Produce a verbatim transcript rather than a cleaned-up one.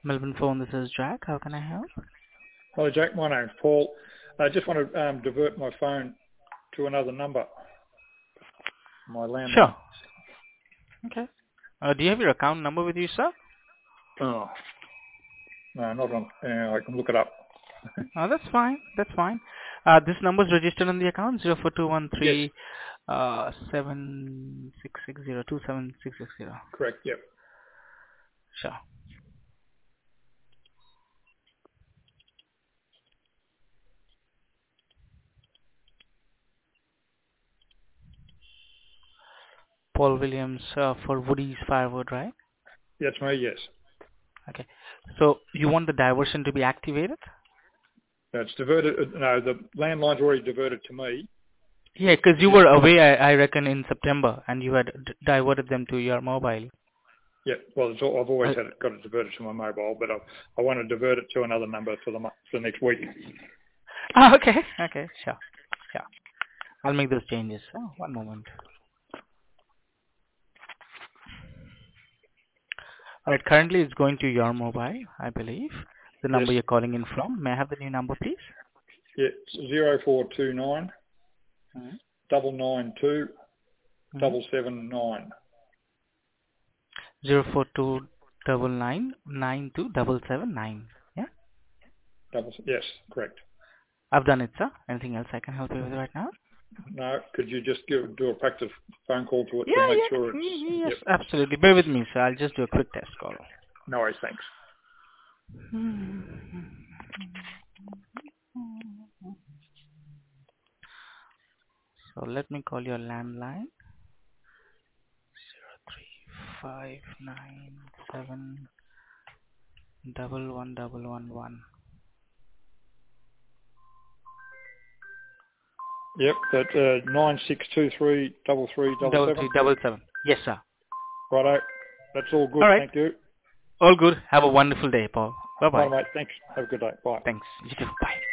Melbourne phone, this is Jack. How can I help? Hello, Jack. My name's Paul. I just want to um, divert my phone to another number, my landline. Sure. Okay. Uh, do you have your account number with you, sir? Oh, no, not on. Uh, I can look it up. Oh, that's fine. That's fine. Uh, this number is registered on the account zero four two one Yes, three uh seven six six zero two seven six six zero. correct. Yep. Sure. Paul Williams uh, for Woody's Firewood, right? That's me. Yes. Okay. So you want the diversion to be activated? It's diverted. uh, No, the landline's already diverted to me. Yeah, because It's you just. were away, I, I reckon, in September, and you had d- diverted them to your mobile. Yeah. Well, it's all, I've always Uh, had it got it diverted to my mobile, but I, I want to divert it to another number for the mo- for the next week. oh, okay. Okay. Sure. Sure. I'll make those changes. Oh, one moment. All right. Currently, it's going to your mobile, I believe. The Yes. number you're calling in from. May I have the new number, please? Yeah. Zero four two nine Mm-hmm. double nine two Mm-hmm. double seven nine. Zero four two double nine nine two double seven nine. Yeah. Double. Yes. Correct. I've done it, sir. Anything else I can help you with right now? No. Could you just give, do a practice phone call to it to Yeah. make Yeah. sure it's. y- y- Yes. Yep. Absolutely. Bear with me, sir. I'll just do a quick test call. No worries. Thanks. So let me call your landline. Three five nine seven double one double one one. Yep, that uh, nine six two three double three double Double seven. three double seven. Yes, sir. Righto, that's all good. All right. Thank you. All good. Have a wonderful day, Paul. Bye Right, bye. mate. Thanks. Have a good day. Bye. Thanks. You too. Bye.